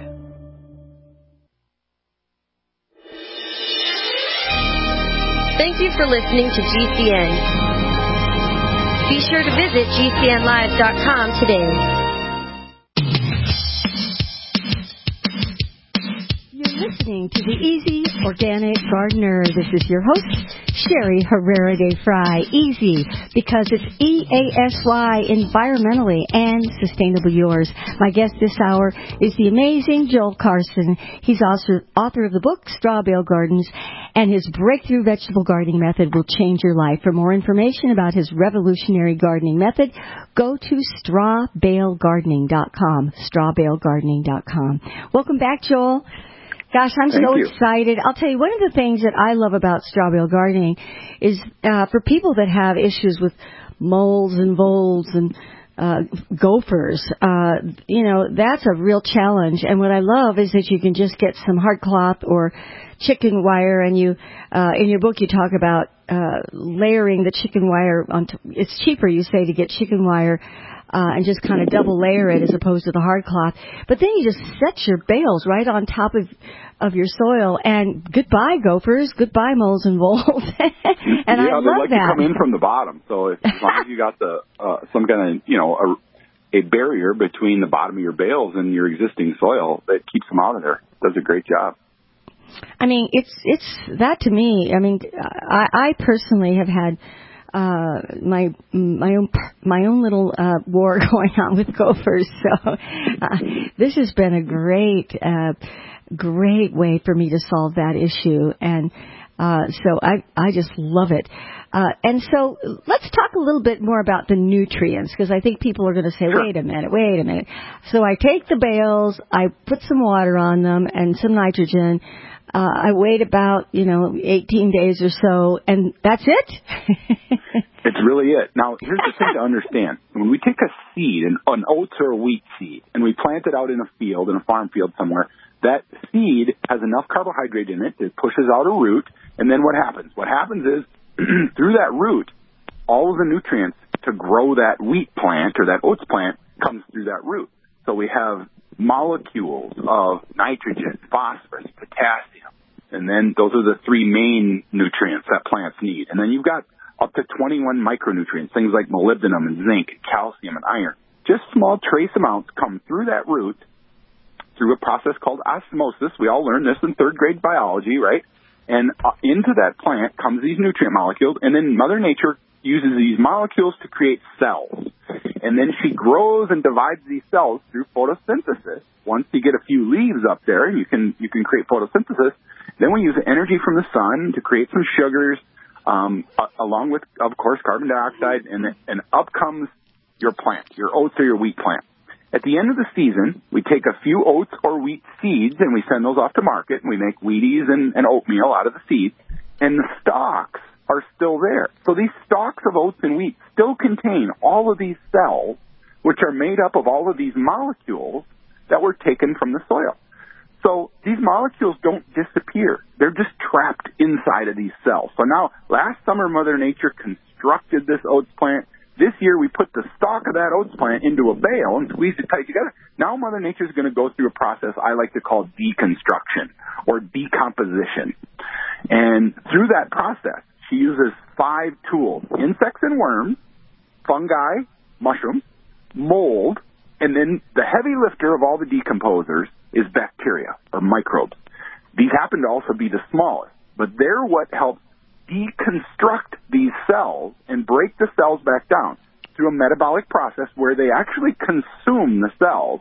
Thank you for listening to G C N. Be sure to visit G C N live dot com today. You're listening to the Easy Organic Gardener. This is your host, Sherry Herrera de Fry. Easy, because it's E A S Y, environmentally and sustainably yours. My guest this hour is the amazing Joel Carson. He's also author of the book, Straw Bale Gardens, and his breakthrough vegetable gardening method will change your life. For more information about his revolutionary gardening method, go to straw bale gardening dot com, straw bale gardening dot com. Welcome back, Joel. Gosh, I'm Thank so you. excited. I'll tell you, one of the things that I love about straw bale gardening is uh, for people that have issues with moles and voles and uh, gophers, uh, you know, that's a real challenge. And what I love is that you can just get some hard cloth or chicken wire, and you, uh, in your book you talk about uh, layering the chicken wire on. T- it's cheaper, you say, to get chicken wire Uh, and just kind of double layer it as opposed to the hard cloth. But then you just set your bales right on top of of your soil, and goodbye gophers, goodbye moles and voles. And yeah, I they love like that. to come in from the bottom. So if, as long as you got the uh, some kind of you know a, a barrier between the bottom of your bales and your existing soil, that keeps them out of there. Does a great job. I mean, it's it's that to me. I mean, I, I personally have had uh my my own my own little uh war going on with gophers, so uh, this has been a great uh great way for me to solve that issue, and uh so I I just love it. Uh and so let's talk a little bit more about the nutrients, because I think people are going to say, Sure. wait a minute, wait a minute. So I take the bales, I put some water on them and some nitrogen. Uh, I wait about, you know, eighteen days or so, and that's it? It's really it. Now, here's the thing to understand. When we take a seed, an, an oats or a wheat seed, and we plant it out in a field, in a farm field somewhere, that seed has enough carbohydrate in it that it pushes out a root, and then what happens? What happens is, through that root, all of the nutrients to grow that wheat plant or that oats plant comes through that root. So we have molecules of nitrogen, phosphorus, potassium, and then those are the three main nutrients that plants need. And then you've got up to twenty-one micronutrients, things like molybdenum and zinc, calcium and iron. Just small trace amounts come through that root through a process called osmosis. We all learned this in third grade biology, right? And uh, into that plant comes these nutrient molecules, and then Mother Nature uses these molecules to create cells. And then she grows and divides these cells through photosynthesis. Once you get a few leaves up there, you can you can create photosynthesis, Then we use energy from the sun to create some sugars, um, a- along with, of course, carbon dioxide, and, and up comes your plant, your oats or your wheat plant. At the end of the season, we take a few oats or wheat seeds and we send those off to market, and we make Wheaties and, and oatmeal out of the seeds, and the stalks are still there. So these stalks of oats and wheat still contain all of these cells, which are made up of all of these molecules that were taken from the soil. So these molecules don't disappear. They're just trapped inside of these cells. So now, last summer, Mother Nature constructed this oats plant. This year, we put the stalk of that oats plant into a bale and squeezed it tight together. Now Mother Nature is going to go through a process I like to call deconstruction or decomposition. And through that process, she uses five tools: insects and worms, fungi, mushrooms, mold, and then the heavy lifter of all the decomposers is bacteria or microbes. These happen to also be the smallest, but they're what helps deconstruct these cells and break the cells back down through a metabolic process where they actually consume the cells,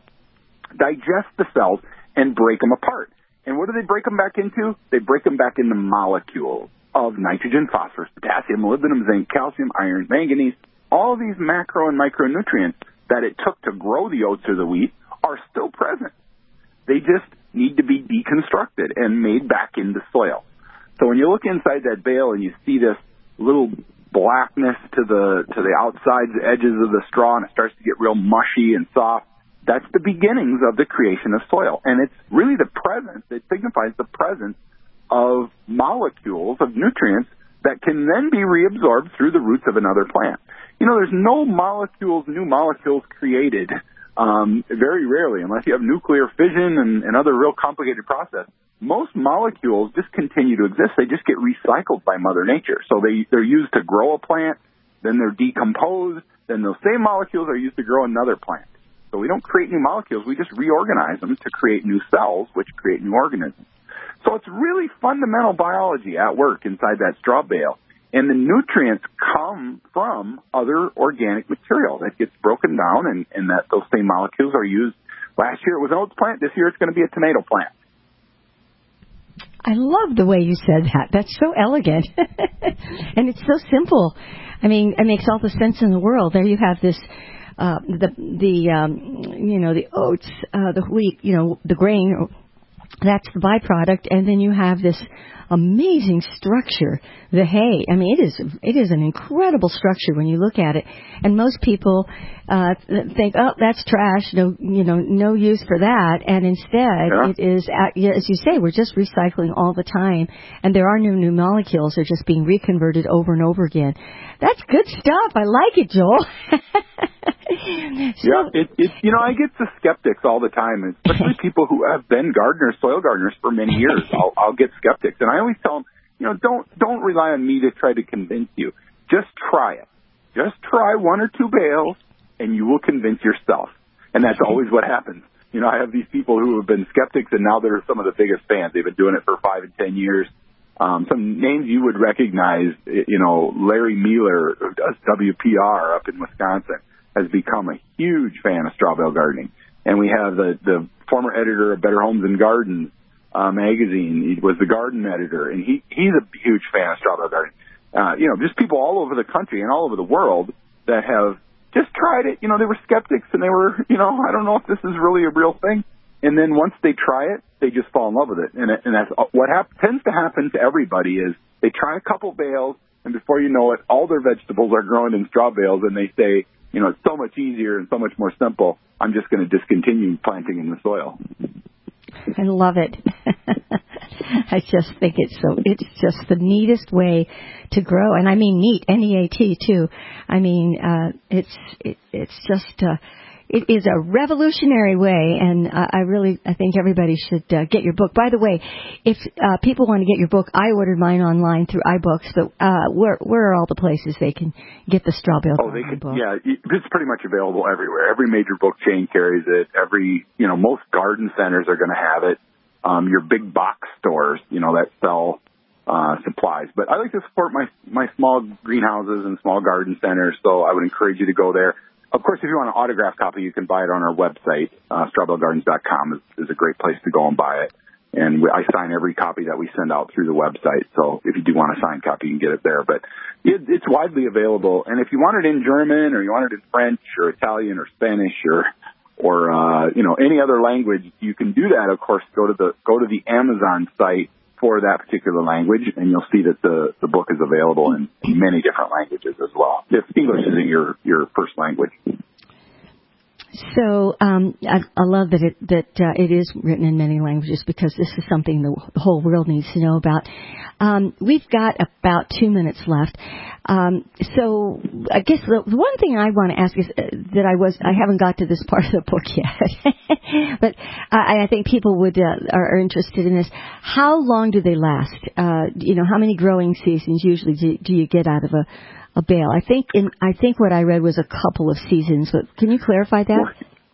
digest the cells, and break them apart. And what do they break them back into? They break them back into molecules of nitrogen, phosphorus, potassium, molybdenum, zinc, calcium, iron, manganese. All these macro and micronutrients that it took to grow the oats or the wheat are still present. They just need to be deconstructed and made back into soil. So when you look inside that bale and you see this little blackness to the to the outside edges of the straw, and it starts to get real mushy and soft, that's the beginnings of the creation of soil. And it's really the presence, it signifies the presence of molecules of nutrients that can then be reabsorbed through the roots of another plant. You know, there's no molecules, new molecules created, um, very rarely, unless you have nuclear fission and, and other real complicated process. Most molecules just continue to exist. They just get recycled by Mother Nature. So they, they're used to grow a plant, then they're decomposed, then those same molecules are used to grow another plant. So we don't create new molecules. We just reorganize them to create new cells, which create new organisms. So it's really fundamental biology at work inside that straw bale. And the nutrients come from other organic material that gets broken down, and, and that those same molecules are used. Last year it was an oats plant. This year it's going to be a tomato plant. I love the way you said that. That's so elegant. And it's so simple. I mean, it makes all the sense in the world. There you have this, uh, the, the, um, you know, the oats, uh, the wheat, you know, the grain, that's the byproduct. And then you have this amazing structure, the hay. I mean, it is, it is an incredible structure when you look at it. And most people, uh, think, oh, that's trash. No, you know, no use for that. And instead, yeah. it is, as you say, we're just recycling all the time. And there are no new molecules. They're just being reconverted over and over again. That's good stuff. I like it, Joel. So, yeah, it, it, you know, I get the skeptics all the time, especially people who have been gardeners, soil gardeners for many years. I'll, I'll get skeptics, and I always tell them, you know, don't don't rely on me to try to convince you. Just try it. Just try one or two bales, and you will convince yourself. And that's always what happens. You know, I have these people who have been skeptics, and now they're some of the biggest fans. They've been doing it for five and ten years. Um, some names you would recognize, you know, Larry Mueller, who does W P R up in Wisconsin, has become a huge fan of straw bale gardening. And we have the, the former editor of Better Homes and Gardens uh, magazine. He was the garden editor, and he, he's a huge fan of straw bale gardening. Uh, you know, just people all over the country and all over the world that have just tried it. You know, they were skeptics, and they were, you know, I don't know if this is really a real thing. And then once they try it, they just fall in love with it. And, it, and that's what hap- tends to happen to everybody is they try a couple bales, and before you know it, all their vegetables are grown in straw bales, and they say, you know, it's so much easier and so much more simple. I'm just going to discontinue planting in the soil. I love it. I just think it's so, it's just the neatest way to grow. And I mean neat, N E A T too. I mean, uh, it's, it, it's just, uh, it is a revolutionary way, and uh, I really, I think everybody should uh, get your book. By the way, if uh, people want to get your book, I ordered mine online through iBooks, but uh, where where are all the places they can get the straw bale? Oh, they can, book? Yeah, it's pretty much available everywhere. Every major book chain carries it. Every, you know, most garden centers are going to have it. Um, your big box stores, you know, that sell uh, supplies. But I like to support my my small greenhouses and small garden centers, so I would encourage you to go there. Of course, if you want an autographed copy, you can buy it on our website. Uh, straw bale gardens dot com is, is a great place to go and buy it. And we, I sign every copy that we send out through the website. So if you do want a signed copy, you can get it there. But it, it's widely available. And if you want it in German or you want it in French or Italian or Spanish or or uh, you know any other language, you can do that. Of course, go to the go to the Amazon site for that particular language, and you'll see that the the book is available in many different languages as well, if English isn't your your first language. So um, I, I love that it that uh, it is written in many languages, because this is something the, the whole world needs to know about. Um, we've got about two minutes left. Um, so I guess the, the one thing I want to ask is uh, that I was I haven't got to this part of the book yet, but I, I think people would uh, are, are interested in this. How long do they last? Uh, you know, how many growing seasons usually do, do you get out of a A bale? I think in I think what I read was a couple of seasons, but can you clarify that?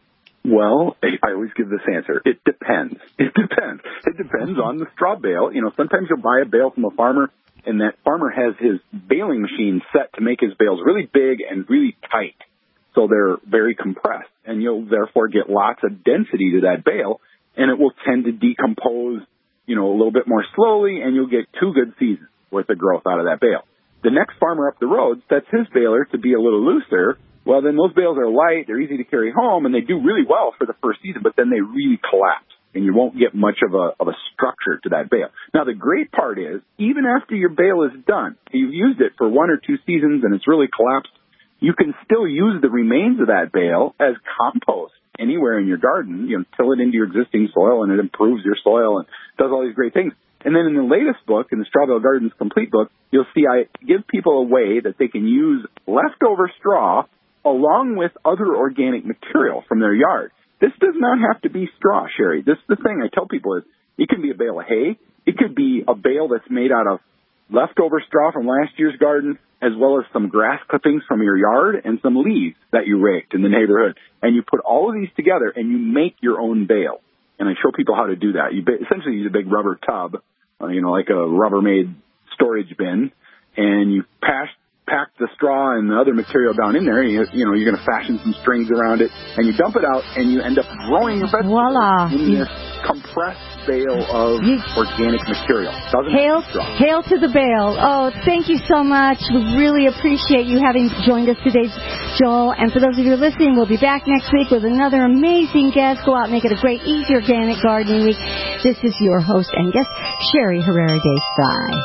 Well, I always give this answer. It depends. It depends. It depends on the straw bale. You know, sometimes you'll buy a bale from a farmer, and that farmer has his baling machine set to make his bales really big and really tight, so they're very compressed, and you'll therefore get lots of density to that bale, and it will tend to decompose, you know, a little bit more slowly, and you'll get two good seasons worth of growth out of that bale. The next farmer up the road sets his baler to be a little looser. Well, then those bales are light, they're easy to carry home, and they do really well for the first season, but then they really collapse, and you won't get much of a of a structure to that bale. Now, the great part is, even after your bale is done, you've used it for one or two seasons and it's really collapsed, you can still use the remains of that bale as compost anywhere in your garden. You know, till it into your existing soil, and it improves your soil and does all these great things. And then in the latest book, in the Straw Bale Gardens Complete book, you'll see I give people a way that they can use leftover straw along with other organic material from their yard. This does not have to be straw, Sherry. This the thing I tell people is it can be a bale of hay. It could be a bale that's made out of leftover straw from last year's garden, as well as some grass clippings from your yard and some leaves that you raked in the neighborhood. And you put all of these together and you make your own bale. And I show people how to do that. You essentially use a big rubber tub, uh, you know, like a Rubbermaid storage bin, and you pass, pack the straw and the other material down in there. You, you know, you're going to fashion some strings around it, and you dump it out, and you end up growing your vegetables Voila. in this compressed bale of you, organic material. Doesn't hail, hail to the bale. Oh, thank you so much. We really appreciate you having joined us today, Joel. And for those of you listening, we'll be back next week with another amazing guest. Go out and make it a great, easy organic gardening week. This is your host and guest, Sherry Herrera de Fry.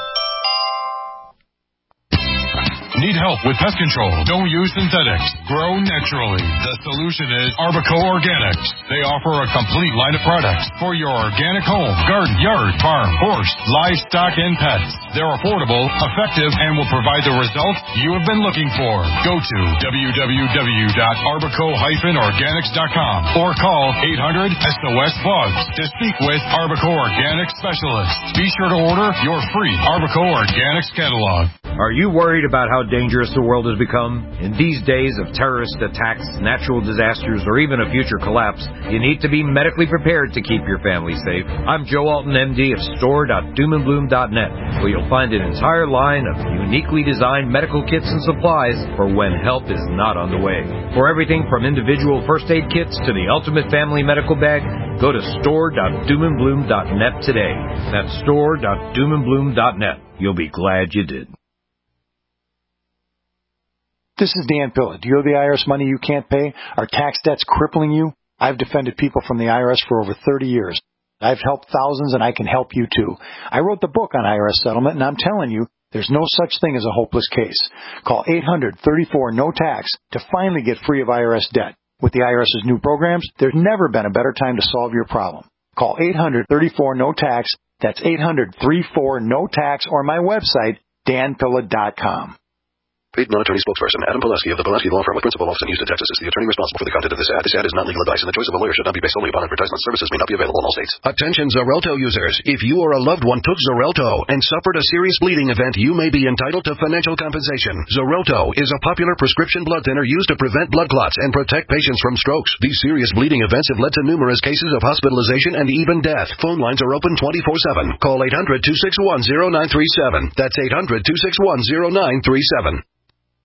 Need help with pest control? Don't use synthetics. Grow naturally. The solution is Arbico Organics. They offer a complete line of products for your organic home, garden, yard, farm, horse, livestock, and pets. They're affordable, effective, and will provide the results you have been looking for. Go to w w w dot arbico dash organics dot com or call eight hundred S O S Bugs to speak with Arbico Organics specialists. Be sure to order your free Arbico Organics catalog. Are you worried about how dangerous the world has become? In these days of terrorist attacks, natural disasters, or even a future collapse, you need to be medically prepared to keep your family safe. I'm Joe Alton, M D of store dot doom and bloom dot net, where you'll find an entire line of uniquely designed medical kits and supplies for when help is not on the way. For everything from individual first aid kits to the ultimate family medical bag, go to store dot doom and bloom dot net today. That's store dot doom and bloom dot net. You'll be glad you did. This is Dan Pilla. Do you owe the I R S money you can't pay? Are tax debts crippling you? I've defended people from the I R S for over thirty years. I've helped thousands, and I can help you too. I wrote the book on I R S settlement, and I'm telling you, there's no such thing as a hopeless case. Call eight hundred thirty-four no tax to finally get free of I R S debt. With the IRS's new programs, there's never been a better time to solve your problem. Call eight hundred thirty-four no tax. That's eight hundred thirty-four no tax, or my website, dan pilla dot com. Paid non-attorney spokesperson Adam Pileski of the Pileski Law Firm with principal office in Houston, Texas is the attorney responsible for the content of this ad. This ad is not legal advice, and the choice of a lawyer should not be based solely upon advertisement. Services may not be available in all states. Attention Xarelto users. If you or a loved one took Xarelto and suffered a serious bleeding event, you may be entitled to financial compensation. Xarelto is a popular prescription blood thinner used to prevent blood clots and protect patients from strokes. These serious bleeding events have led to numerous cases of hospitalization and even death. Phone lines are open twenty-four seven. Call eight hundred two six one zero nine three seven. That's eight hundred two six one zero nine three seven.